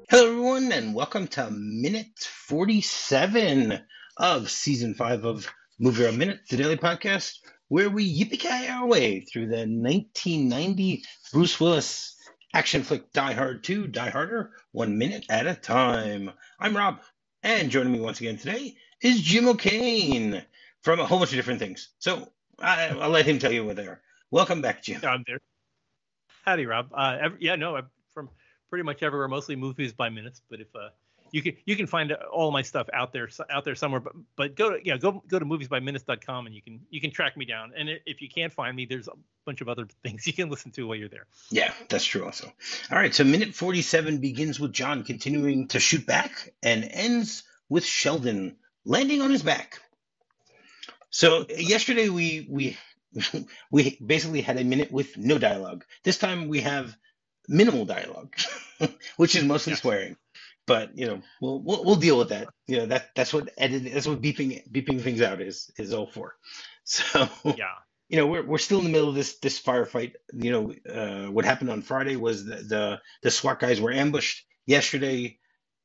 Hello, everyone, and welcome to minute 47 of season 5 of Movie Rob Minute, the daily podcast where we yippee our way through the 1990 Bruce Willis action flick Die Hard 2, Die Harder, 1 minute at a time. I'm Rob, and joining me once again today is Jim O'Kane from a whole bunch of different things. So I'll let him tell you what they are. Welcome back, Jim. I'm there. Howdy, Rob. I'm from pretty much everywhere, mostly movies by minutes. But if you can find all my stuff out there somewhere. But go to moviesbyminutes.com and you can track me down. And if you can't find me, there's a bunch of other things you can listen to while you're there. Yeah, that's true also. All right, so minute 47 begins with John continuing to shoot back and ends with Sheldon landing on his back. So yesterday we we basically had a minute with no dialogue. This time we have minimal dialogue, which is mostly swearing. But we'll deal with that. That's what beeping things out is all for. So yeah. we're still in the middle of this firefight. What happened on Friday was the SWAT guys were ambushed. Yesterday,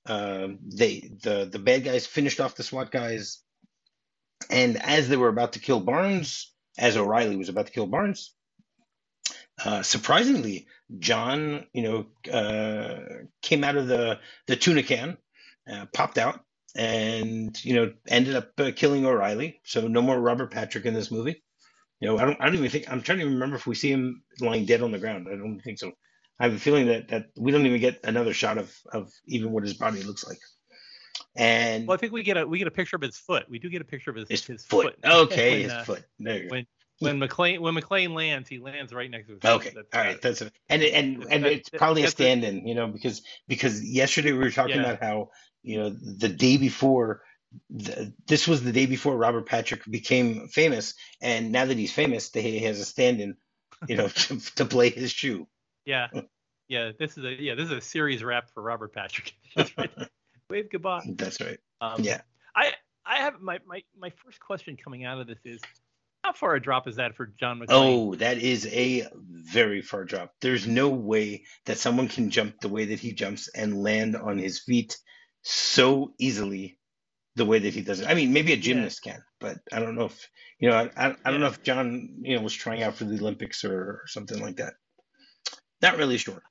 the bad guys finished off the SWAT guys, and as they were about to kill Barnes, as O'Reilly was about to kill Barnes, surprisingly, John, came out of the tuna can, popped out, and ended up killing O'Reilly. So no more Robert Patrick in this movie. I don't even think, I'm trying to remember if we see him lying dead on the ground. I don't think so. I have a feeling that we don't even get another shot of even what his body looks like. And I think we get a picture of his foot. We do get a picture of his foot. Okay, his foot. There you go. When McClane lands, he lands right next to his Okay, all right. That's and it's probably a stand-in, because yesterday we were talking about how the day before, this was the day before Robert Patrick became famous, and now that he's famous, he has a stand-in, to play his shoe. Yeah. This is a series wrap for Robert Patrick. Wave goodbye. That's right. I have my first question coming out of this is, how far a drop is that for John McClane? Oh, that is a very far drop. There's no way that someone can jump the way that he jumps and land on his feet so easily the way that he does it. I mean, maybe a gymnast can, but I don't know if, I don't know if John, was trying out for the Olympics or something like that. Not really sure.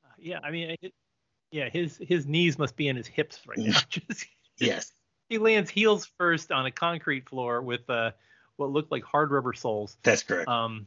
His knees must be in his hips right now. Yes. He lands heels first on a concrete floor with what looked like hard rubber soles. That's correct. So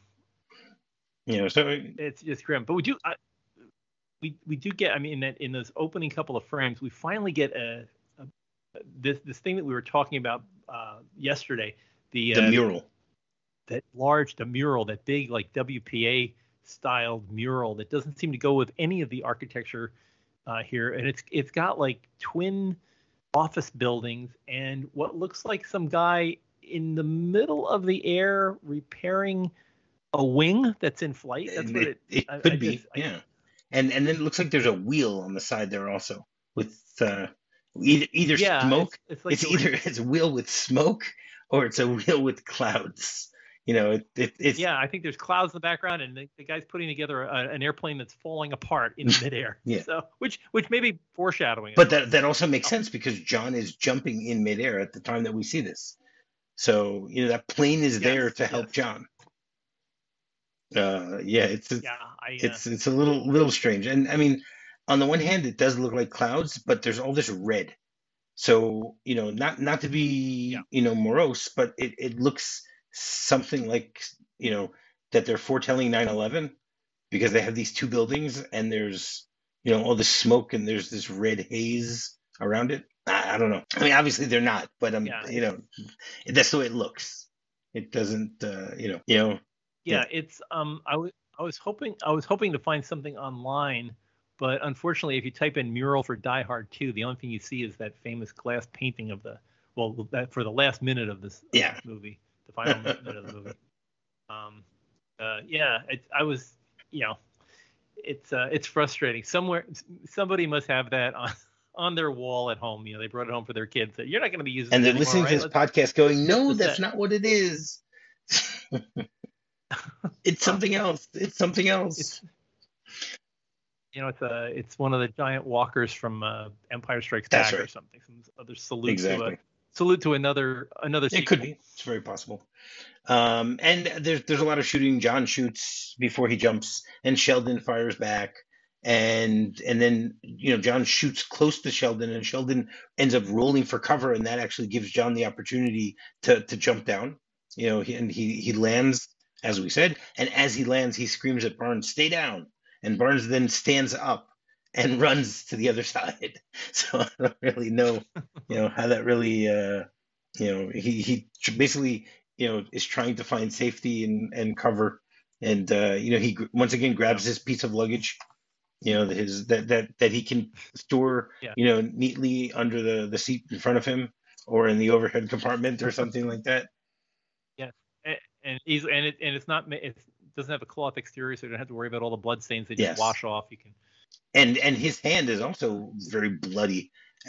it's just grim. But we do get. I mean, in those opening couple of frames, we finally get this thing that we were talking about yesterday. The mural. The mural, that big like WPA styled mural that doesn't seem to go with any of the architecture here, and it's got like twin office buildings and what looks like some guy in the middle of the air repairing a wing that's in flight. That's what it could be. And then it looks like there's a wheel on the side there also with either smoke. It's a wheel with smoke or it's a wheel with clouds. It's I think there's clouds in the background, and the guy's putting together an airplane that's falling apart in midair. So which may be foreshadowing. But that also makes sense because John is jumping in midair at the time that we see this. So that plane is there to help John. It's a little strange, and I mean, on the one hand, it does look like clouds, but there's all this red. So not to be morose, but it looks something like that they're foretelling 9/11 because they have these two buildings and there's all this smoke and there's this red haze around it. I don't know. I mean, obviously they're not, but that's the way it looks. It doesn't, It's I was hoping to find something online, but unfortunately, if you type in mural for Die Hard 2, the only thing you see is that famous glass painting of for the last minute of this movie, the final minute of the movie. It's frustrating. Somebody must have that on their wall at home. They brought it home for their kids. You're not going to be using. And it they're listening anymore, to this podcast, going, "No, that's not what it is. It's something else. It's something else." it's one of the giant walkers from Empire Strikes That's Back right. or something. Some other salute Exactly. to another It sequel. could be. It's very possible. And there's a lot of shooting. John shoots before he jumps, and Sheldon fires back, and then John shoots close to Sheldon, and Sheldon ends up rolling for cover, and that actually gives John the opportunity to jump down. He lands, as we said, and as he lands, he screams at Barnes, "Stay down!" And Barnes then stands up and runs to the other side. So I don't really know, how that really, he basically is trying to find safety and cover, and he once again grabs his piece of luggage, his that he can store, neatly under the seat in front of him or in the overhead compartment or something like that. Yes, and it's not it doesn't have a cloth exterior, so you don't have to worry about all the blood stains. They just wash off. You can. And his hand is also very bloody,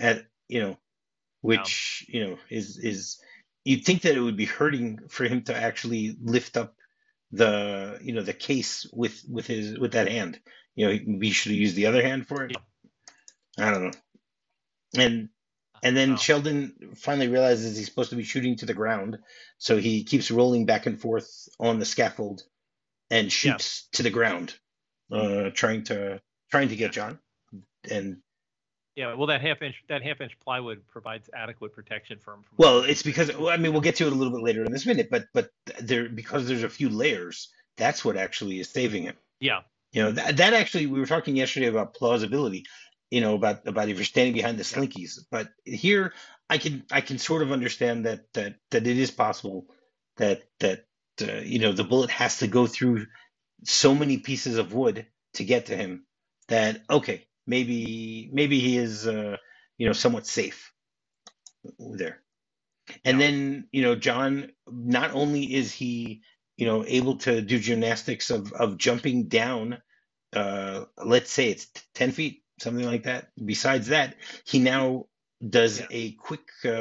which is you'd think that it would be hurting for him to actually lift up the case with that hand. We should have used the other hand for it. I don't know. And then Sheldon finally realizes he's supposed to be shooting to the ground, so he keeps rolling back and forth on the scaffold and shoots to the ground, trying to get John. And well, that half inch plywood provides adequate protection for him. Well, it's because we'll get to it a little bit later in this minute, but because there's a few layers, that's what actually is saving him. Yeah. That actually, we were talking yesterday about plausibility, about if you're standing behind the slinkies, but here I can sort of understand that it is possible that the bullet has to go through so many pieces of wood to get to him that maybe he is somewhat safe there. And then John, not only is he able to do gymnastics of jumping down, let's say it's 10 feet, something like that. Besides that, he now does a quick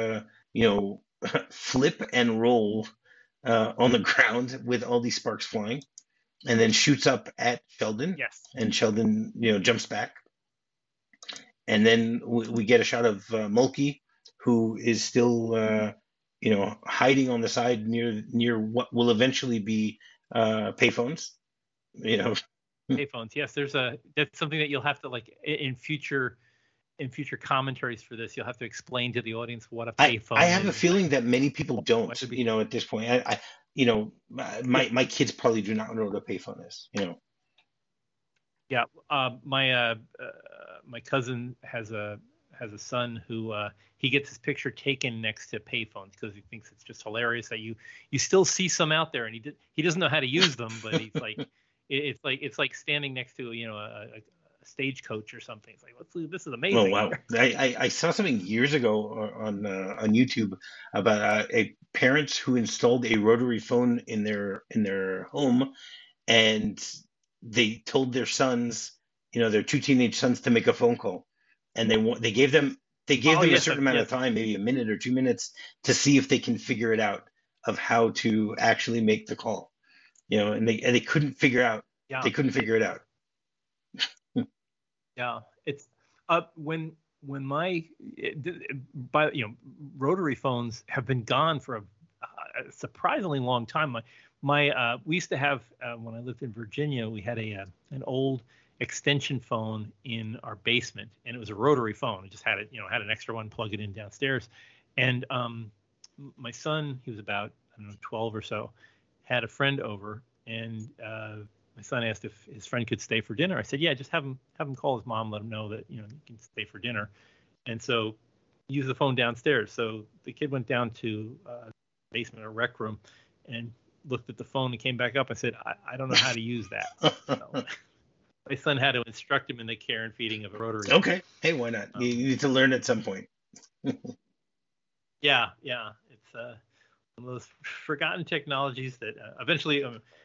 flip and roll on the ground with all these sparks flying, and then shoots up at Sheldon. Yes. And Sheldon jumps back. And then we get a shot of Mulkey, who is still, hiding on the side near what will eventually be payphones. Payphones. Yes, that's something that you'll have to in future commentaries for this. You'll have to explain to the audience what a payphone. I have a feeling that many people don't. At this point, my kids probably do not know what a payphone is. Yeah, my cousin has a son who he gets his picture taken next to payphones because he thinks it's just hilarious that you still see some out there, and he doesn't know how to use them, but he's like it's like standing next to a stagecoach or something. It's like this is amazing. Oh wow! I saw something years ago on YouTube about a parents who installed a rotary phone in their home, and they told their sons, their two teenage sons, to make a phone call, and they gave them a certain amount of time, maybe a minute or 2 minutes, to see if they can figure it out of how to actually make the call, and they couldn't figure out. Yeah. They couldn't figure it out. Yeah, it's when rotary phones have been gone for a surprisingly long time. We used to have when I lived in Virginia, we had an old extension phone in our basement, and it was a rotary phone. It just had had an extra one, plug it in downstairs. And my son, he was about 12 or so, had a friend over, and my son asked if his friend could stay for dinner. I said, yeah, just have him call his mom, let him know that he can stay for dinner. And so use the phone downstairs. So the kid went down to the basement or rec room and looked at the phone and came back up and said, I don't know how to use that. So my son had to instruct him in the care and feeding of a rotary. Okay. Hey, why not? You need to learn at some point. Yeah. It's one of those forgotten technologies that eventually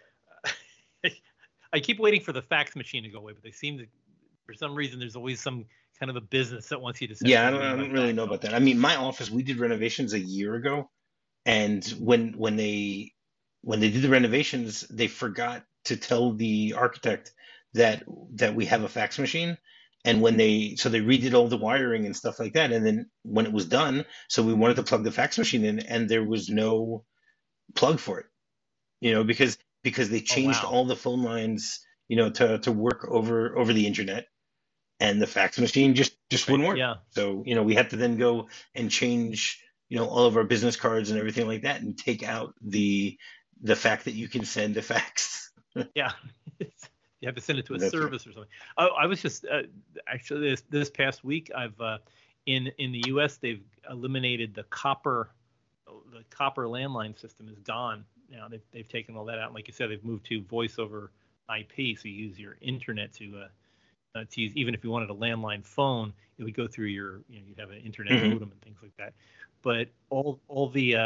I keep waiting for the fax machine to go away, but they seem to, for some reason, there's always some kind of a business that wants you to send. Yeah, I don't really know about that. I mean, my office, we did renovations a year ago, and when they did the renovations, they forgot to tell the architect that we have a fax machine. And when they redid all the wiring and stuff like that, and then when it was done, so we wanted to plug the fax machine in, and there was no plug for it, because they Oh changed wow. all the phone lines, to work over the internet, and the fax machine just Right. wouldn't work. Yeah. So, we had to then go and change, all of our business cards and everything like that, and take out the fact that you can send a fax. Yeah. You have to send it to a That's right. service or something. I was just actually this past week. I've in the U.S. they've eliminated the copper landline system is gone now. They've taken all that out. And like you said, they've moved to voice over IP, so you use your internet to use. Even if you wanted a landline phone, it would go through you'd have an internet Hmm. modem and things like that. But all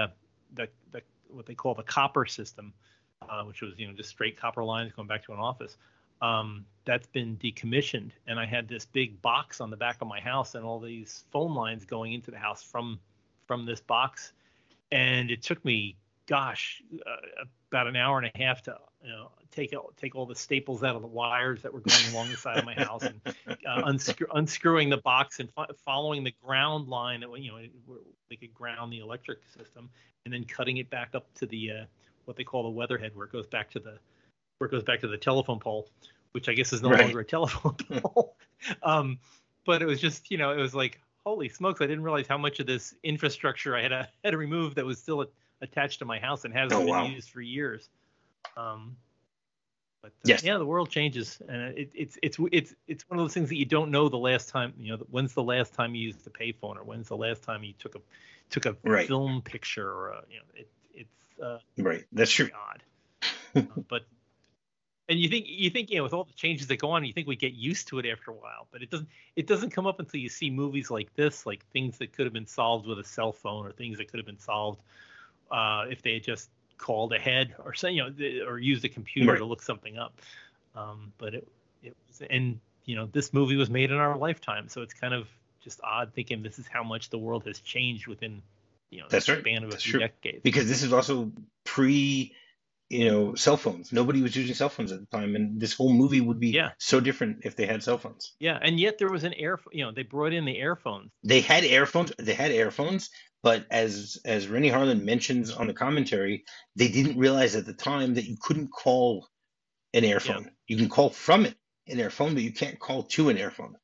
the what they call the copper system, which was just straight copper lines going back to an office, that's been decommissioned. And I had this big box on the back of my house and all these phone lines going into the house from this box. And it took me, gosh, about an hour and a half to take all the staples out of the wires that were going along the side of my house, and unscrewing the box and following the ground line that where they could ground the electric system, and then cutting it back up to the what they call the weatherhead, where it goes back to the telephone pole, which I guess is no Right. longer a telephone pole. But it was just, it was like, holy smokes, I didn't realize how much of this infrastructure I had to remove that was still attached to my house and Oh, hasn't been wow. used for years. Um, but Yes. yeah, the world changes, and it's one of those things that you don't know the last time. When's the last time you used a payphone, or when's the last time you took a Right. film picture, or it's Right. That's true. very odd. But and you think with all the changes that go on, you think we get used to it after a while, but it doesn't come up until you see movies like this, like things that could have been solved with a cell phone, or things that could have been solved if they had just called ahead, or say, or used a computer Right. to look something up. But it was, and this movie was made in our lifetime, so it's kind of just odd thinking this is how much the world has changed within the That's right. span of a That's few true. decades. Because this is also pre, cell phones. Nobody was using cell phones at the time, and this whole movie would be Yeah, so different if they had cell phones. yeah, and yet there was they brought in the airphones. They had earphones. They had earphones, but as Rennie Harlan mentions on the commentary, they didn't realize at the time that you couldn't call an Yeah, earphone. You can call from it an earphone, but you can't call to an earphone.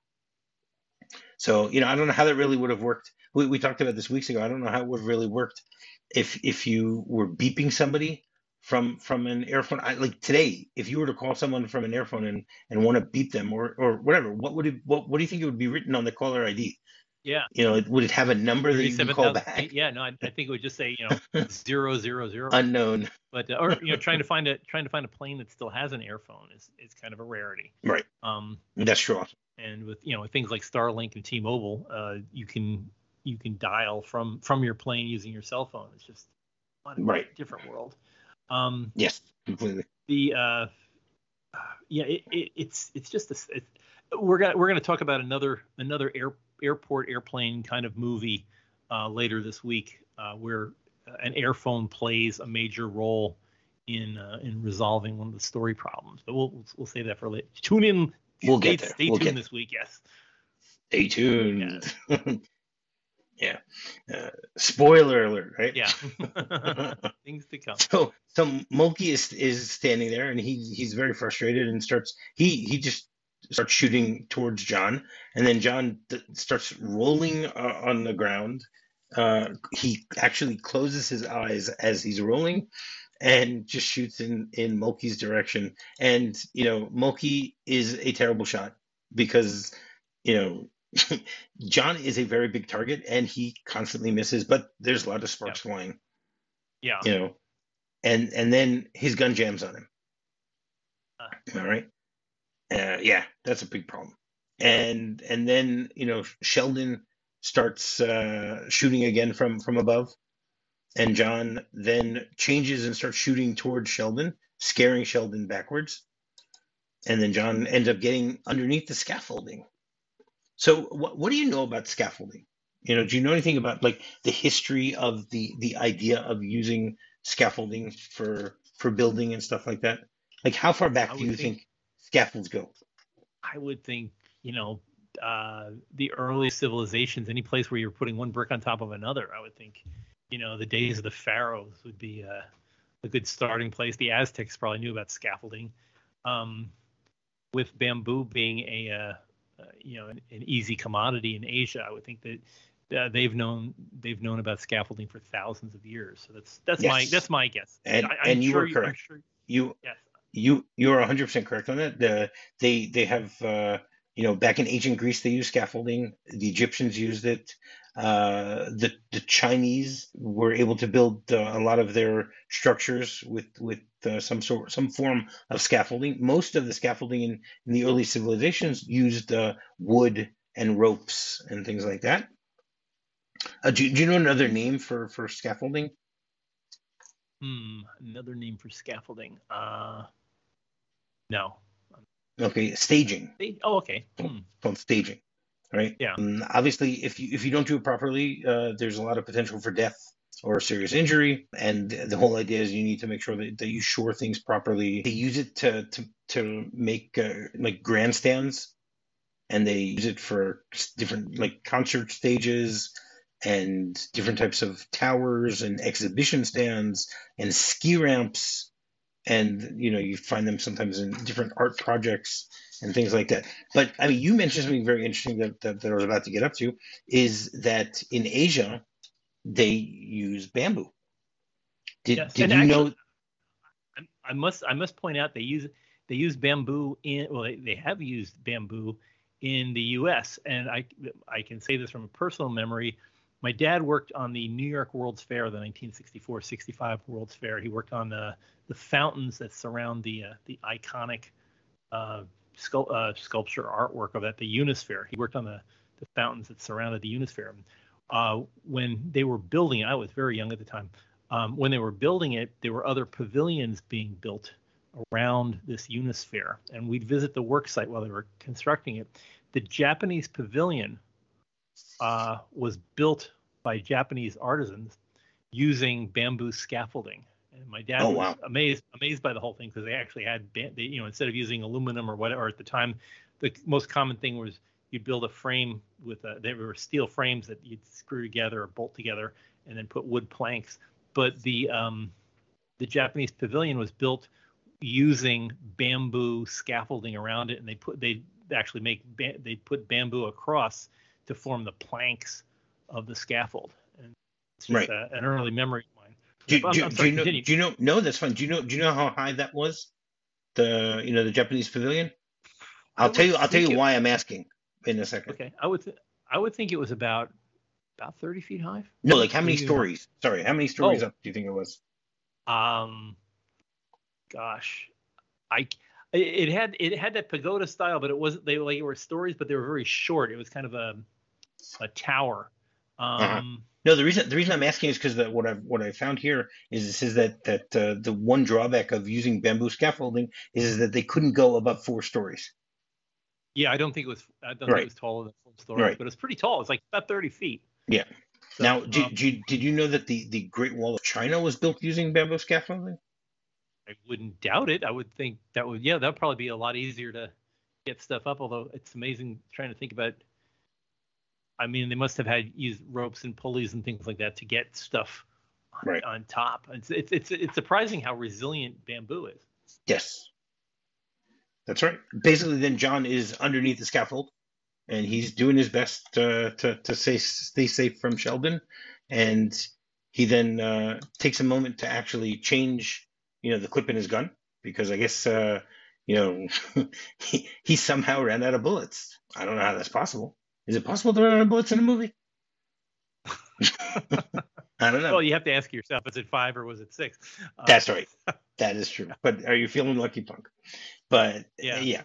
So, I don't know how that really would have worked. We talked about this weeks ago. I don't know how it would have really worked if you were beeping somebody from an earphone. Like today, if you were to call someone from an earphone and want to beep them, or whatever, what do you think it would be written on the caller ID? yeah. Would it have a number that you can call 37,008. back? Yeah, no, I think it would just say 000. Unknown. But or trying to find a plane that still has an airphone is kind of a rarity. Right. Um, That's true. and with things like Starlink and T-Mobile, you can dial from your plane using your cell phone. It's just a Right. different world. Um, Yes, completely. the yeah, it's just we're gonna talk about another airport airplane kind of movie later this week, where an airphone plays a major role in resolving one of the story problems. But we'll save that for later. Tune in. We'll Stay, get there. stay We'll tuned get there. this week. Yes. Stay Yeah. tuned. Yeah. Spoiler alert, right? Yeah. Things to come. So Mulkey is standing there, and he's very frustrated, and he just starts shooting towards John, and then John starts rolling on the ground. He actually closes his eyes as he's rolling, and just shoots in Mulkey's direction. And Mulkey is a terrible shot because you know John is a very big target, and he constantly misses, but there's a lot of Yeah. sparks flying. Yeah. You know, and then his gun jams on him. All right. Yeah, that's a big problem. And then Sheldon starts shooting again from above, and John then changes and starts shooting towards Sheldon, scaring Sheldon backwards, and then John ends up getting underneath the scaffolding. So what do you know about scaffolding? Do you know anything about like the history of the idea of using scaffolding for building and stuff like that? Like how far I back do would you think think scaffolds go? I would think, the early civilizations, any place where you're putting one brick on top of another, I would think, the days of the pharaohs would be a good starting place. The Aztecs probably knew about scaffolding. With bamboo being an easy commodity in Asia, I would think that they've known about scaffolding for thousands of years. So that's my guess. And you are correct. Yes. You are 100% correct on that. They have back in ancient Greece they used scaffolding. The Egyptians used it. The Chinese were able to build a lot of their structures with some form of scaffolding. Most of the scaffolding in the early civilizations used wood and ropes and things like that. Do you know another name for scaffolding? Another name for scaffolding. No. Okay, staging. Oh, okay. Called staging, right? Yeah. Obviously, if you don't do it properly, there's a lot of potential for death or serious injury. And the whole idea is you need to make sure that you shore things properly. They use it to make like grandstands, and they use it for different like concert stages and different types of towers and exhibition stands and ski ramps. And you find them sometimes in different art projects and things like that. But I mean, you mentioned something very interesting that I was about to get up to, is that in Asia they use bamboo. Did you know? I must point out they use bamboo they have used bamboo in the U.S. and I can say this from a personal memory. My dad worked on the New York World's Fair, the 1964-65 World's Fair. He worked on the fountains that surround the iconic sculpture artwork of that, the Unisphere. He worked on the fountains that surrounded the Unisphere. When they were building it, I was very young at the time. When they were building it, there were other pavilions being built around this Unisphere, and we'd visit the work site while they were constructing it. The Japanese pavilion was built by Japanese artisans using bamboo scaffolding, and my dad was amazed by the whole thing, because they actually had instead of using aluminum or whatever at the time, the most common thing was you'd build a frame with they were steel frames that you'd screw together or bolt together and then put wood planks. But the Japanese pavilion was built using bamboo scaffolding around it, and they put bamboo across to form the planks of the scaffold. And it's just an early memory of mine. Do you know? No, that's fine. Do you know how high that was? The Japanese pavilion. I'll tell you why I'm asking in a second. Okay, I would think it was about 30 feet high. No, like how many stories? Sorry, how many stories up do you think it was? Gosh, it had that pagoda style, but it wasn't. They were stories, but they were very short. It was kind of a tower. No, the reason I'm asking is because what I found here is that the one drawback of using bamboo scaffolding is that they couldn't go above 4 stories. Yeah, I don't think it was taller than 4 stories, but it's pretty tall. It's like about 30 feet. Yeah. So, now, did you know that the Great Wall of China was built using bamboo scaffolding? I wouldn't doubt it. I would think that'd probably be a lot easier to get stuff up. Although it's amazing trying to think about. I mean, they must have used ropes and pulleys and things like that to get stuff on top. It's surprising how resilient bamboo is. Yes, that's right. Basically, then John is underneath the scaffold, and he's doing his best to stay safe from Sheldon, and he then takes a moment to actually change, the clip in his gun, because I guess he somehow ran out of bullets. I don't know how that's possible. Is it possible to run out of bullets in a movie? I don't know. Well, you have to ask yourself: is it 5 or was it 6? That's right. That is true. But are you feeling lucky, punk? But yeah.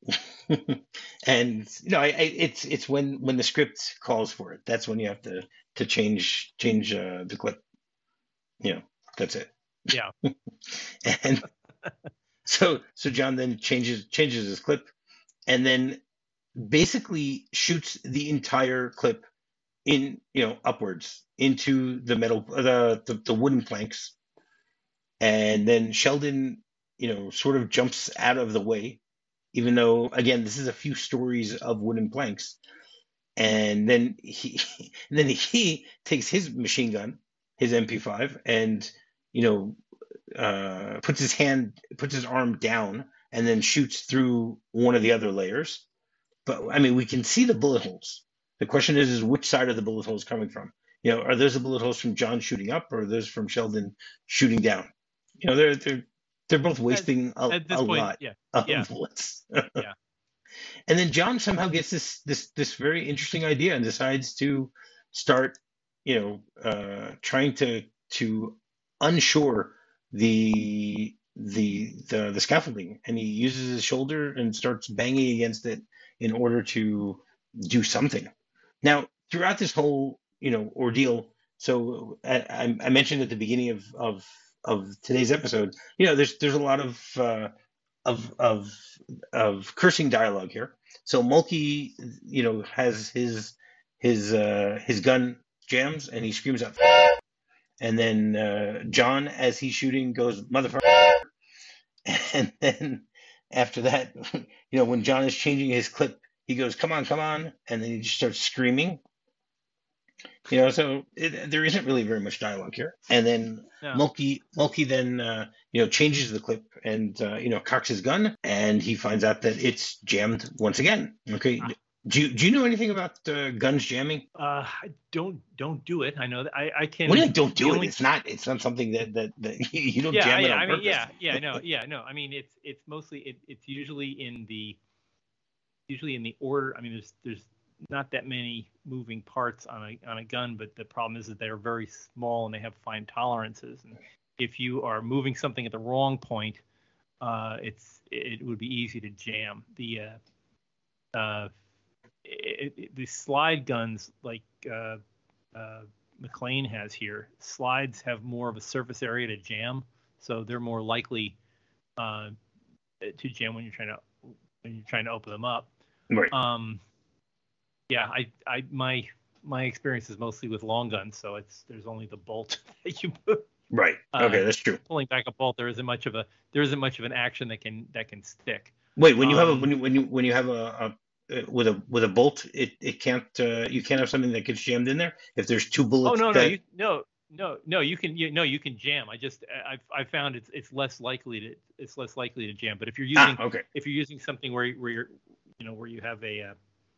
And it's when the script calls for it. That's when you have to change the clip. That's it. Yeah. And so John then changes his clip, and then basically shoots the entire clip in upwards into the metal the wooden planks, and then Sheldon sort of jumps out of the way, even though, again, this is a few stories of wooden planks. And then he and then he takes his machine gun, his MP5, and you know, puts his arm down, and then shoots through one of the other layers. But I mean, we can see the bullet holes. The question is which side of the bullet holes coming from? You know, are those the bullet holes from John shooting up, or are those from Sheldon shooting down? You know, they're both wasting at this a point, lot yeah, of yeah, bullets. yeah. And then John somehow gets this very interesting idea and decides to start, you know, trying to unshore the scaffolding, and he uses his shoulder and starts banging against it in order to do something. Now, throughout this whole, you know, ordeal, so I mentioned at the beginning of today's episode, you know, there's a lot of of of cursing dialogue here. So Mulkey, you know, has his gun jams and he screams out, and then John, as he's shooting, goes motherfucker, and then after that, you know, when John is changing his clip, he goes come on, and then he just starts screaming. You know, so there isn't really very much dialogue here. And then No. Mulkey then you know, changes the clip and you know, cocks his gun, and he finds out that it's jammed once again. Okay, do you know anything about guns jamming? Don't do it. I know that I can. Well, don't do it. It's not something that you don't jam it on purpose. No. I mean, it's mostly it's usually in the order. I mean, there's not that many moving parts on a gun, but the problem is that they're very small and they have fine tolerances. And if you are moving something at the wrong point, it would be easy to jam. The slide guns like McLean has here, slides have more of a surface area to jam, so they're more likely to jam when you're trying to open them up. Right. Yeah, my experience is mostly with long guns, so there's only the bolt that you move. Right. Okay, that's true. Pulling back a bolt, there isn't much of an action that can stick. Wait, when you have when you have a with a bolt, it can't you can't have something that gets jammed in there if there's two bullets. No, you can jam. I found it's less likely to jam. But if you're using something where you're where you have a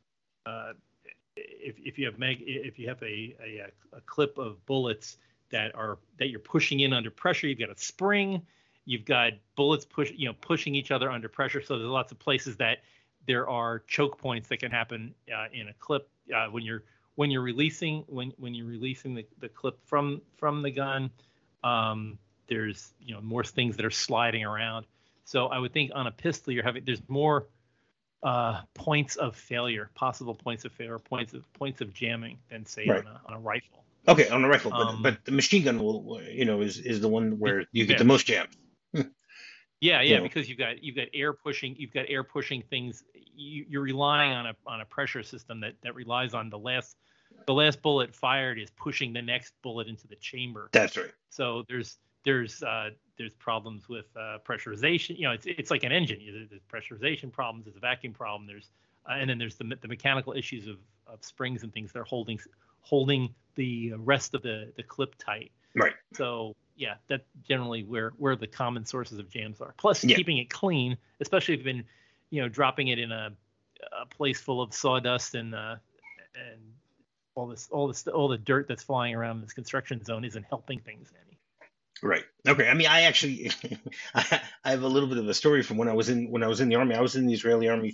if you have a clip of bullets that you're pushing in under pressure, you've got a spring, you've got bullets pushing each other under pressure. So there's lots of places that there are choke points that can happen in a clip when you're releasing the clip from the gun. There's more things that are sliding around. So I would think on a pistol there's more points of failure, possible points of failure, points of jamming than say right. on a rifle. Okay, on a rifle, but the machine gun will is the one where you get the most jams. Yeah, because you've got air pushing things. You're relying on a pressure system that relies on the last bullet fired is pushing the next bullet into the chamber. That's right. So there's problems with pressurization. It's like an engine. There's pressurization problems. There's a vacuum problem. And then there's the mechanical issues of springs and things that are holding the rest of the clip tight. Right. So yeah, that's generally where the common sources of jams are. Plus keeping it clean, especially if you've been dropping it in a place full of sawdust and all the dirt that's flying around in this construction zone isn't helping things any. Right. Okay. I mean, I actually I have a little bit of a story from when I was in the army. I was in the Israeli army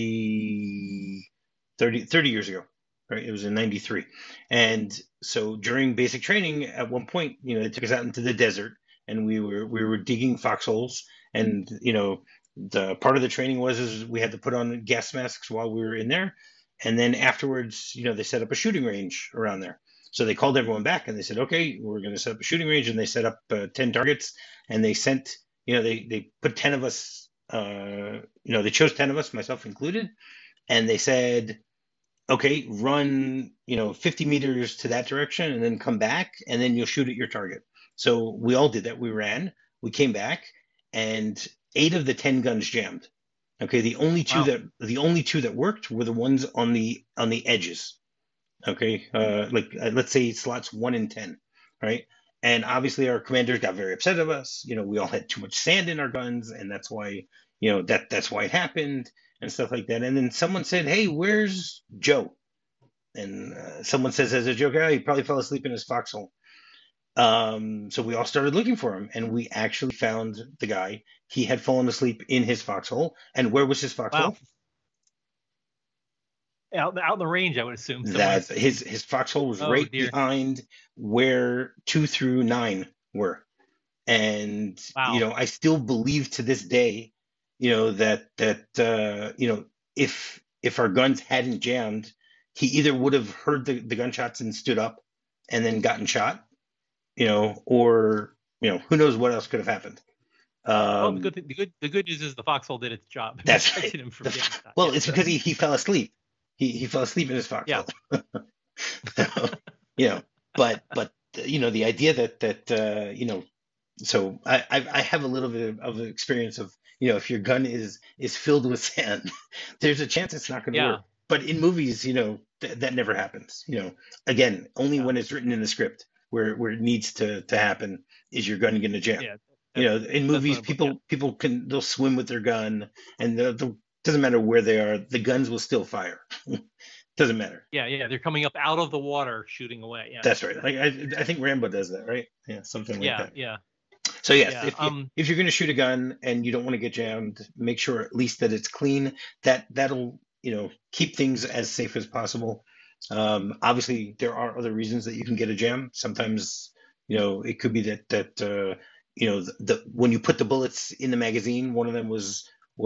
30 years ago. Right. It was in 93. And so during basic training, at one point, they took us out into the desert and we were digging foxholes. And, the part of the training was we had to put on gas masks while we were in there. And then afterwards, they set up a shooting range around there. So they called everyone back and they said, okay, we're going to set up a shooting range. And they set up 10 targets and they sent, they put 10 of us, they chose 10 of us, myself included. And they said, okay, run, 50 meters to that direction and then come back and then you'll shoot at your target. So we all did that. We ran, we came back and 8 of the 10 guns jammed. Okay, the only two that worked were the ones on the edges. Okay, let's say slots 1 and 10, right? And obviously our commanders got very upset of us. We all had too much sand in our guns, and that's why that's why it happened and stuff like that. And then someone said, "Hey, where's Joe?" And someone says as a joke, "Oh, he probably fell asleep in his foxhole." So we all started looking for him, and we actually found the guy. He had fallen asleep in his foxhole. And where was his Wow. foxhole? Out in the range, I would assume. That his foxhole was right behind where 2 through 9 were. And wow. I still believe to this day, that if our guns hadn't jammed, he either would have heard the gunshots and stood up and then gotten shot, or who knows what else could have happened. Well, the good news is the foxhole did its job. That's right. Him from getting shot. Well, it's because he fell asleep. He fell asleep in his foxhole. Yeah. But the idea that so I have a little bit of experience of if your gun is filled with sand, there's a chance it's not going to work. But in movies, that never happens. Again, only when it's written in the script where it needs to happen is your gun going to jam. Yeah, in movies, people they'll swim with their gun, and doesn't matter where they are, the guns will still fire. Doesn't matter. Yeah, they're coming up out of the water, shooting away. Yeah, that's right. Like I think Rambo does that, right? Yeah, something like that. Yeah. So yes, if you're going to shoot a gun and you don't want to get jammed, make sure at least that it's clean. That'll keep things as safe as possible. Obviously, there are other reasons that you can get a jam. Sometimes it could be that when you put the bullets in the magazine, one of them was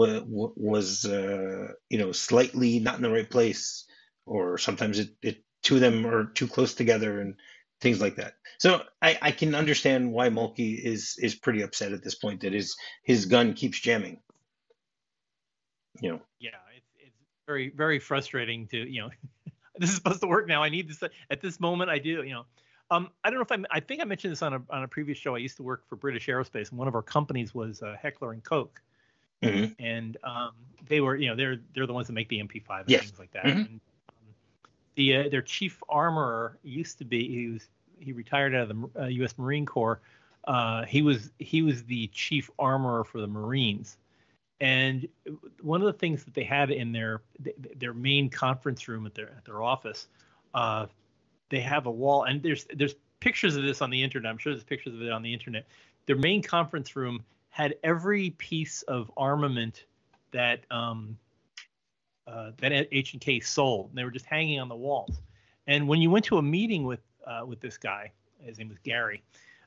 slightly not in the right place, or sometimes two of them are too close together and things like that. So I can understand why Mulkey is pretty upset at this point that his gun keeps jamming. Yeah, it's very, very frustrating to this is supposed to work now. I need this at this moment. I do. I don't know if I think I mentioned this on a previous show. I used to work for British Aerospace, and one of our companies was Heckler and Koch. Mm-hmm. And they were, they're the ones that make the MP5 and things like that. Mm-hmm. And their chief armorer used to be he retired out of the U.S. Marine Corps. He was the chief armorer for the Marines. And one of the things that they had in their main conference room at their office, they have a wall, and there's pictures of this on the internet. I'm sure there's pictures of it on the internet. Their main conference room had every piece of armament that H&K sold. And they were just hanging on the walls. And when you went to a meeting with this guy, his name was Gary,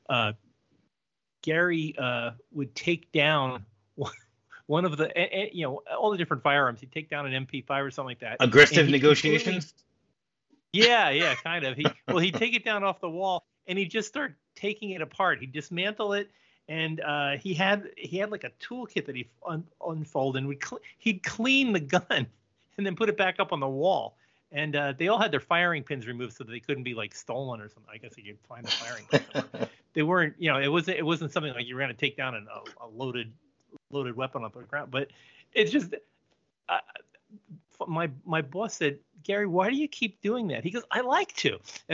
Gary would take down one of the all the different firearms. He'd take down an MP5 or something like that. Aggressive negotiations. Yeah, kind of. He'd take it down off the wall and he'd just start taking it apart. He'd dismantle it. And he had like a toolkit that he unfolded, and he'd clean the gun and then put it back up on the wall. And they all had their firing pins removed so that they couldn't be like stolen or something. I guess you could find the firing pins. They weren't, it wasn't something like you were going to take down a loaded weapon off the ground. But it's just, my boss said, "Gary, why do you keep doing that?" He goes, "I like to."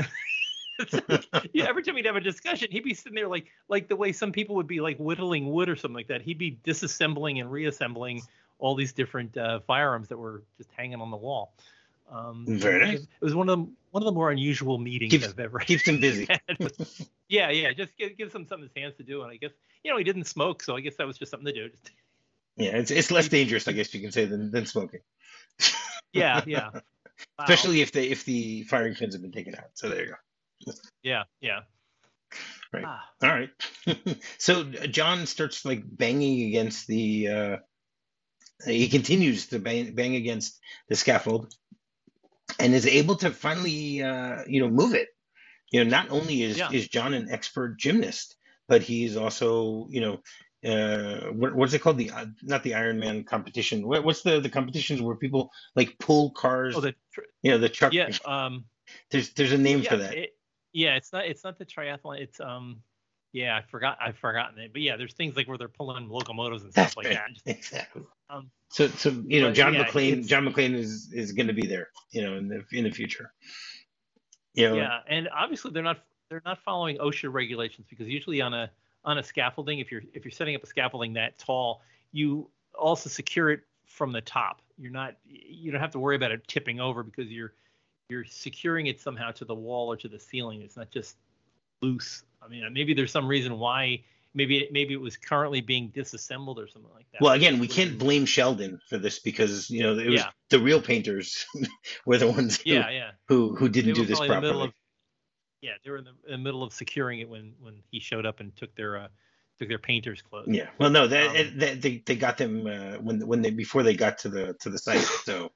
Every time we'd have a discussion, he'd be sitting there like the way some people would be like whittling wood or something like that. He'd be disassembling and reassembling all these different firearms that were just hanging on the wall. Very nice. It was one of the more unusual meetings I've ever had. Keeps him busy. Yeah, just gives him something his hands to do. And I guess he didn't smoke, so I guess that was just something to do. Yeah, it's less dangerous, I guess you can say, than smoking. Yeah. Especially if the firing pins have been taken out. So there you go. Yeah. Right. All right. So John starts like banging against the. He continues to bang against the scaffold, and is able to finally, move it. Not only is John an expert gymnast, but he's also, what's it called? Not the Ironman competition. What's the competitions where people like pull cars? Oh, the truck. Yeah. There's a name for that. It's not the triathlon. It's Yeah, I've forgotten it. But yeah, there's things like where they're pulling locomotives and stuff like that. Exactly. Um, So John yeah, McClane is going to be there, in the future. Yeah, and obviously they're not following OSHA regulations, because usually on a scaffolding, if you're setting up a scaffolding that tall, you also secure it from the top. You don't have to worry about it tipping over, because you're securing it somehow to the wall or to the ceiling. It's not just loose. I mean, maybe there's some reason why. Maybe it was currently being disassembled or something like that. Well, again, we can't blame Sheldon for this, because it was the real painters were the ones who didn't do this properly. They were in the middle of securing it when he showed up and took their painter's clothes. Yeah. Well, no, they got them before they got to the site. So,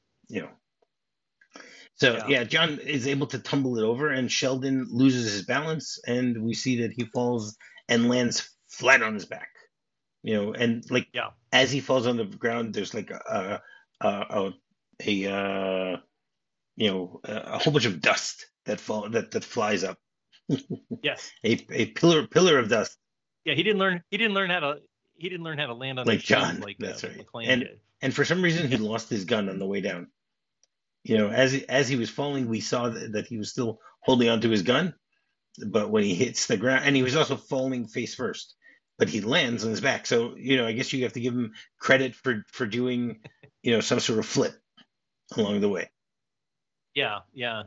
John is able to tumble it over, and Sheldon loses his balance, and we see that he falls and lands flat on his back. And as he falls on the ground, there's like a whole bunch of dust that flies up. Yes. a pillar of dust. Yeah, he didn't learn how to land on like his John. Like that's right. McClane did. And for some reason he lost his gun on the way down. As he was falling, we saw that he was still holding onto his gun, but when he hits the ground, and he was also falling face first, but he lands on his back. So I guess you have to give him credit for doing some sort of flip along the way. Yeah.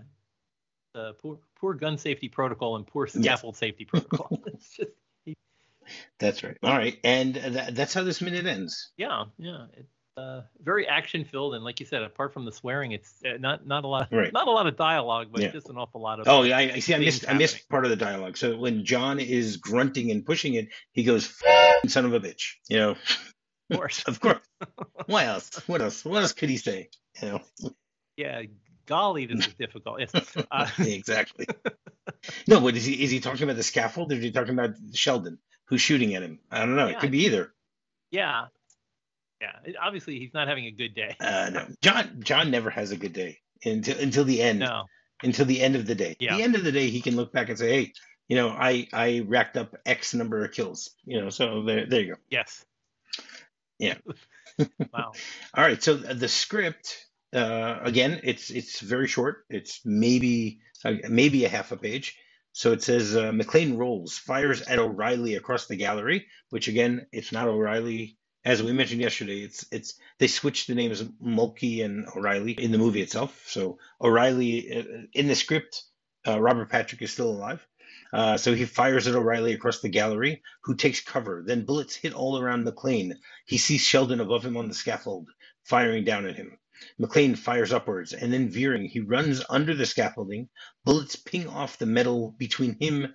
Poor gun safety protocol and poor scaffold safety protocol. It's just. That's right. All right, and that's how this minute ends. Yeah. It's very action filled, and like you said, apart from the swearing, it's not a lot, not a lot of dialogue, but just an awful lot of. Oh yeah, I see. I missed part of the dialogue. So when John is grunting and pushing it, he goes, "Son of a bitch," Of course. Of course. What else? What else could he say? Yeah. Golly, this is difficult. Yes. Exactly. No, but is he talking about the scaffold, or is he talking about Sheldon, who's shooting at him? I don't know. It could be either. Yeah. Obviously, he's not having a good day. No, John never has a good day until the end. No. Until the end of the day. Yeah. The end of the day, he can look back and say, "Hey, I racked up X number of kills." So there you go. Yes. Yeah. Wow. All right. So the script. Again, it's very short. It's maybe a half a page. So it says McClane rolls, fires at O'Reilly across the gallery, which again, it's not O'Reilly. As we mentioned yesterday, they switched the names of Mulkey and O'Reilly in the movie itself. So O'Reilly in the script, Robert Patrick is still alive. So he fires at O'Reilly across the gallery, who takes cover. Then bullets hit all around McClane. He sees Sheldon above him on the scaffold, firing down at him. McClane fires upwards, and then veering, he runs under the scaffolding. Bullets ping off the metal between them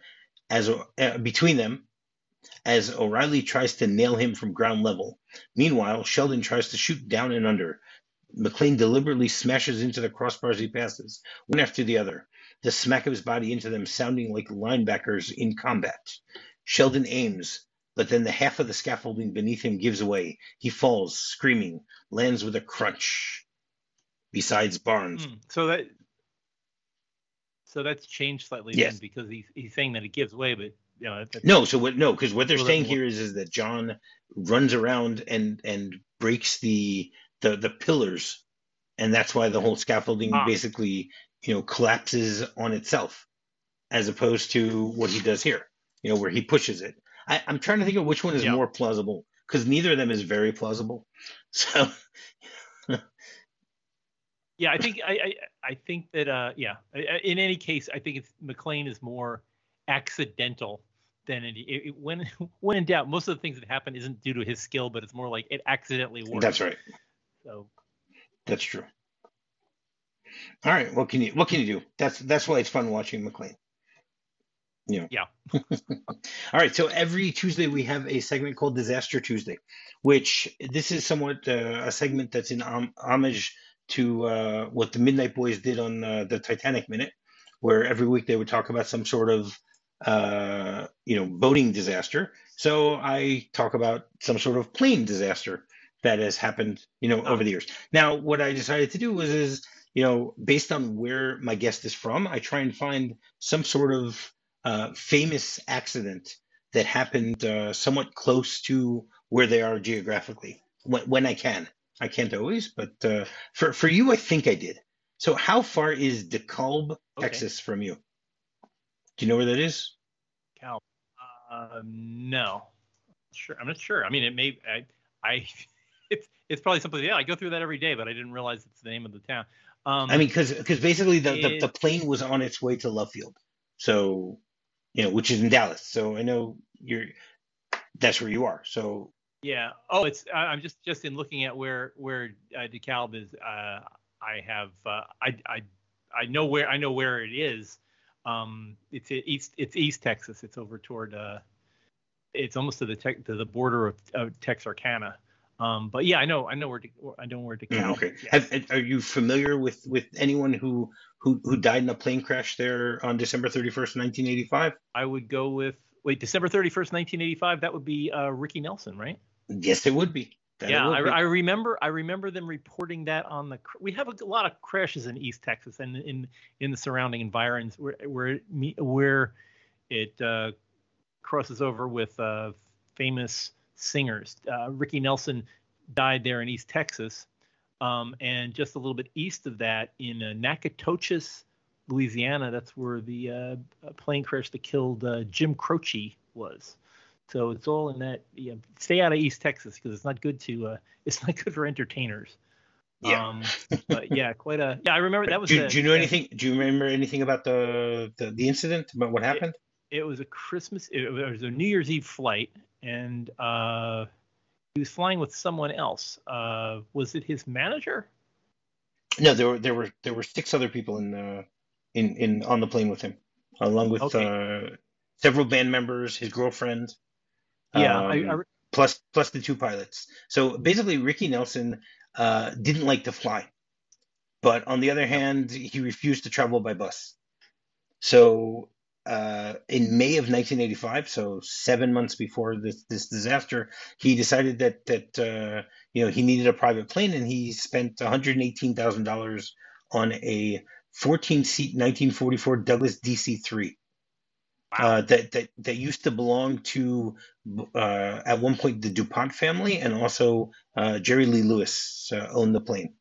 as O'Reilly tries to nail him from ground level. Meanwhile, Sheldon tries to shoot down and under. McClane deliberately smashes into the crossbars he passes, one after the other, the smack of his body into them sounding like linebackers in combat. Sheldon aims, but then the half of the scaffolding beneath him gives away. He falls, screaming, lands with a crunch. Besides Barnes. So that's changed slightly then, because he's saying that it gives away, but because what they're saying here is that John runs around and breaks the pillars, and that's why the whole scaffolding basically collapses on itself, as opposed to what he does here, where he pushes it. I'm trying to think of which one is more plausible, because neither of them is very plausible. So. Yeah, I think that in any case, I think McClane is more accidental than when in doubt. Most of the things that happen isn't due to his skill, but it's more like it accidentally works. That's right. So that's true. All right, what can you do? That's why it's fun watching McClane. Yeah. All right, so every Tuesday we have a segment called Disaster Tuesday, which this is somewhat a segment that's in homage to what the Midnight Boys did on the Titanic Minute, where every week they would talk about some sort of boating disaster. So I talk about some sort of plane disaster that has happened over the years. Now, what I decided to do is based on where my guest is from, I try and find some sort of famous accident that happened somewhat close to where they are geographically when I can. I can't always, but for you, I think I did. So how far is DeKalb, Okay. Texas from you? Do you know where that is? Cal. No. Sure. I'm not sure. I mean, it may. I it's probably something. Yeah, I go through that every day, but I didn't realize it's the name of the town. I mean, because basically the It. plane was on its way to Love Field, so which is in Dallas. So I know that's where you are. So Yeah. Oh, it's. I'm just in looking at where DeKalb is. I have. I know where it is. It's East Texas. It's over toward. It's almost to the border of Texarkana. But yeah, I know where DeKalb okay. is. Yes. Are you familiar with anyone who died in a plane crash there on December 31st, 1985? I would go with December 31st, 1985. That would be Ricky Nelson, right? Yes, it would be. Yeah, I remember them reporting that on the. We have a lot of crashes in East Texas and in the surrounding environs where it crosses over with famous singers. Ricky Nelson died there in East Texas, and just a little bit east of that in Nacogdoches, Louisiana. That's where the plane crash that killed Jim Croce was. So it's all in that. Yeah, stay out of East Texas because it's not good it's not good for entertainers. Yeah. But yeah, quite a. Yeah, I remember that was. Do you know anything? Do you remember anything about the incident? About what happened? It was a Christmas. It was a New Year's Eve flight, and he was flying with someone else. Was it his manager? No, there were 6 other people in on the plane with him, along with several band members, his girlfriend. Yeah, plus the 2 pilots. So basically, Ricky Nelson didn't like to fly, but on the other hand, he refused to travel by bus. So in May of 1985, so 7 months before this disaster, he decided that he needed a private plane, and he spent $118,000 on a 14-seat 1944 Douglas DC-3. Wow. That used to belong to at one point the DuPont family, and also Jerry Lee Lewis owned the plane.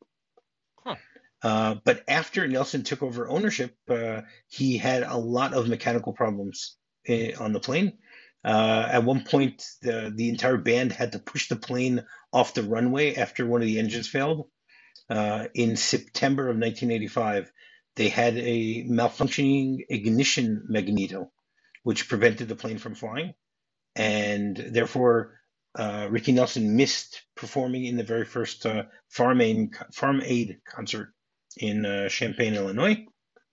Huh. But after Nelson took over ownership, he had a lot of mechanical problems on the plane. At one point, the entire band had to push the plane off the runway after one of the engines failed. In September of 1985, they had a malfunctioning ignition magneto, which prevented the plane from flying, and therefore Ricky Nelson missed performing in the very first Farm Aid concert in Champaign, Illinois.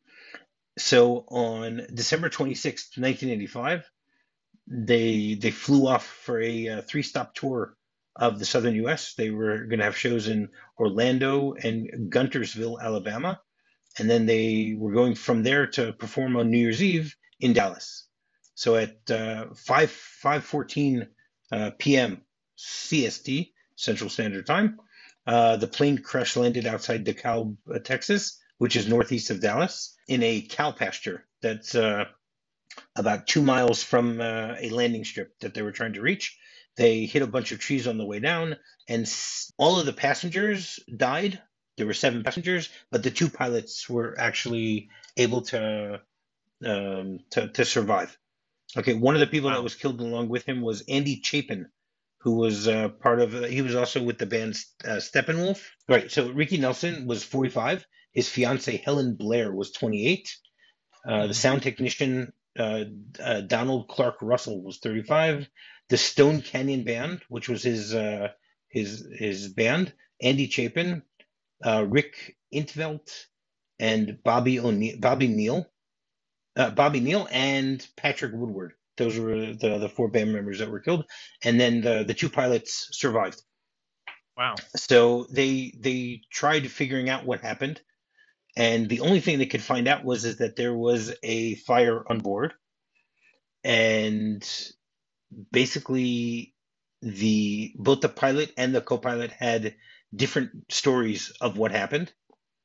So on December 26th, 1985, they flew off for a 3-stop tour of the southern U.S. They were going to have shows in Orlando and Guntersville, Alabama, and then they were going from there to perform on New Year's Eve in Dallas. So at 5:14 p.m. CST, Central Standard Time, the plane crash landed outside DeKalb, Texas, which is northeast of Dallas, in a cow pasture that's about 2 miles from a landing strip that they were trying to reach. They hit a bunch of trees on the way down, and all of the passengers died. There were 7 passengers, but the 2 pilots were actually able to survive. Okay, one of the people that was killed along with him was Andy Chapin, who was he was also with the band Steppenwolf. Right, so Ricky Nelson was 45. His fiancee Helen Blair was 28. The sound technician Donald Clark Russell was 35. The Stone Canyon Band, which was his band, Andy Chapin, Rick Intveld, and Bobby Neal, and Patrick Woodward. Those were the 4 band members that were killed, and then the 2 pilots survived. Wow. So they tried figuring out what happened, and the only thing they could find out was that there was a fire on board, and basically both the pilot and the co-pilot had different stories of what happened.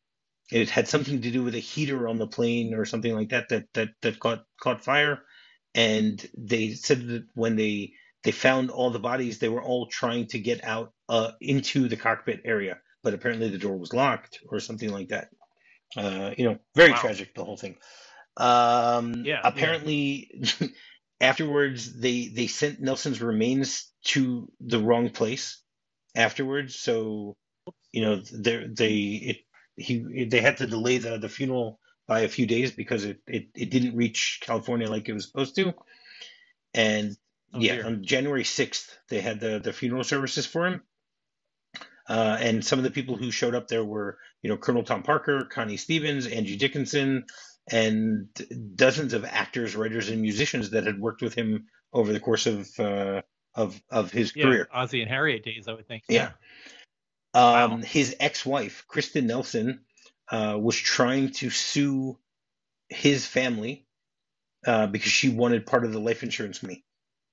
It had something to do with a heater on the plane or something like that caught fire. and they said that when they found all the bodies, they were all trying to get out into the cockpit area, but apparently the door was locked or something like that. Very tragic, the whole thing. Apparently, afterwards, they sent Nelson's remains to the wrong place afterwards. So, they had to delay the funeral by a few days because it didn't reach California like it was supposed to. And on January 6th, they had the funeral services for him. And some of the people who showed up there were, Colonel Tom Parker, Connie Stevens, Angie Dickinson, and dozens of actors, writers, and musicians that had worked with him over the course of his career. Ozzie and Harriet days, I would think. Yeah. Wow. His ex-wife, Kristen Nelson, was trying to sue his family because she wanted part of the life insurance money.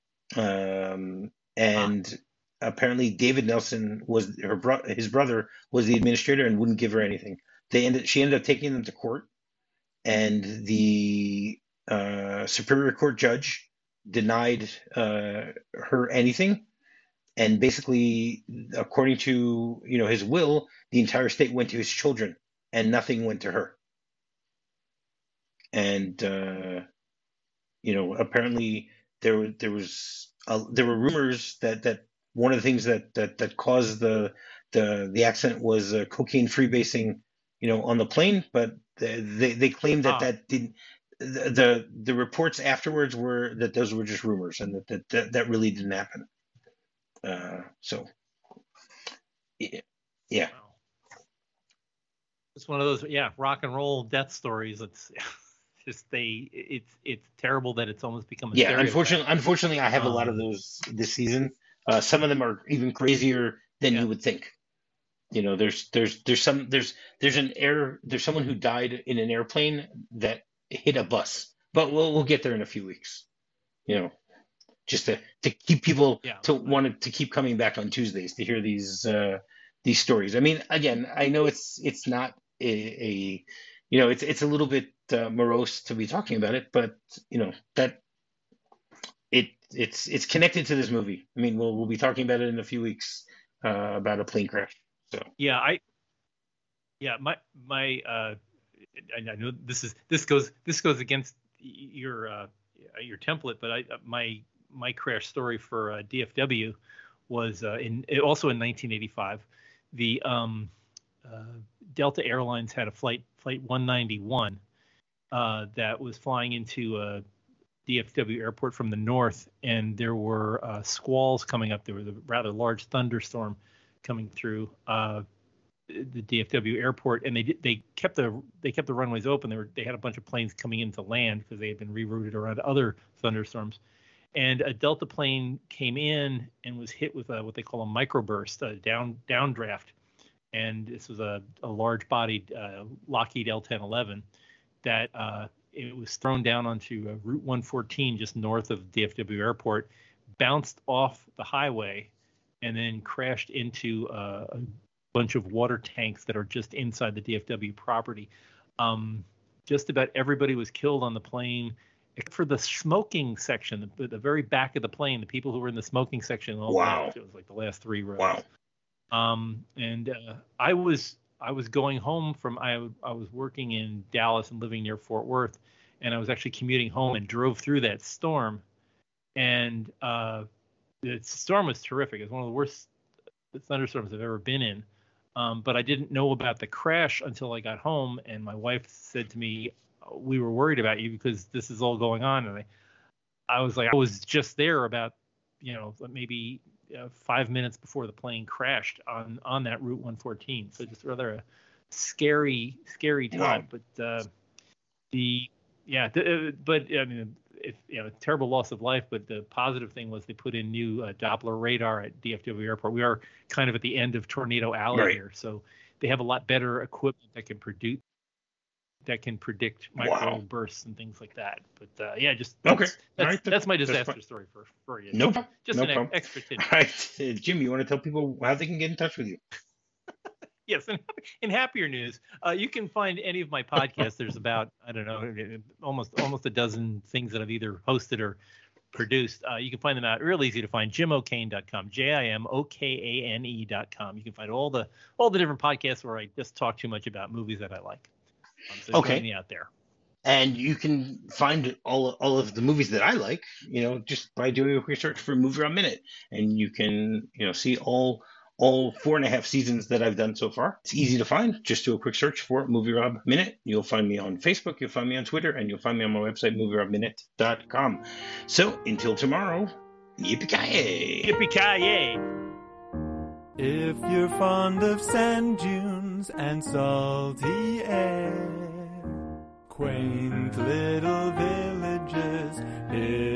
Apparently David Nelson was his brother was the administrator and wouldn't give her anything. She ended up taking them to court, and the Superior Court judge denied her anything. And basically, according to his will, the entire estate went to his children, and nothing went to her. And apparently there were rumors that one of the things that caused the accident was cocaine freebasing, on the plane. But they claimed that didn't. The reports afterwards were that those were just rumors, and that really didn't happen. Yeah. Wow. It's one of those rock and roll death stories. It's just it's terrible that it's almost become a stereotype. Unfortunately, I have a lot of those this season. Some of them are even crazier than you would think. There's someone who died in an airplane that hit a bus, but we'll get there in a few weeks. Just to keep people to want to keep coming back on Tuesdays to hear these stories. I mean, again, I know it's not it's a little bit morose to be talking about it, but that it's connected to this movie. I mean, we'll be talking about it in a few weeks about a plane crash. So I know this goes against your template, but my crash story for DFW was also in 1985. The Delta Airlines had a flight 191 that was flying into DFW airport from the north, and there were squalls coming up. There was a rather large thunderstorm coming through the DFW airport, and they kept the runways open. They had a bunch of planes coming into land because they had been rerouted around other thunderstorms. And a Delta plane came in and was hit with what they call a microburst, a downdraft. And this was a large-bodied Lockheed L-1011 that it was thrown down onto Route 114 just north of DFW Airport, bounced off the highway, and then crashed into a bunch of water tanks that are just inside the DFW property. Just about everybody was killed on the plane, except for the smoking section, the very back of the plane. The people who were in the smoking section all left. It was like the last three rows. Wow. I was going home from I was working in Dallas and living near Fort Worth, and I was actually commuting home and drove through that storm. And the storm was terrific. It was one of the worst thunderstorms I've ever been in. But I didn't know about the crash until I got home, and my wife said to me, "We were worried about you because this is all going on." And I was like, I was just there about, maybe 5 minutes before the plane crashed on that Route 114. So just rather a scary time. Wow. But I mean, terrible loss of life. But the positive thing was they put in new Doppler radar at DFW Airport. We are kind of at the end of Tornado Alley here, so they have a lot better equipment that can predict micro bursts and things like that. But that's my disaster story for you. Nope. Just no an problem. extra tidbit. All right, Jim, you want to tell people how they can get in touch with you? Yes, in happier news, you can find any of my podcasts. There's about, I don't know, almost a dozen things that I've either hosted or produced. You can find them out real easy to find. JimO'Kane.com, JimOkane.com. You can find all the different podcasts where I just talk too much about movies that I like. So join me out there. And you can find all of the movies that I like, just by doing a quick search for Movie Rob Minute, and you can, see all 4.5 seasons that I've done so far. It's easy to find. Just do a quick search for Movie Rob Minute. You'll find me on Facebook, you'll find me on Twitter, and you'll find me on my website, movierobminute.com. So until tomorrow, yippee-ki-yay! Yippee-ki-yay! If you're fond of sand dunes and salty air, quaint little villages,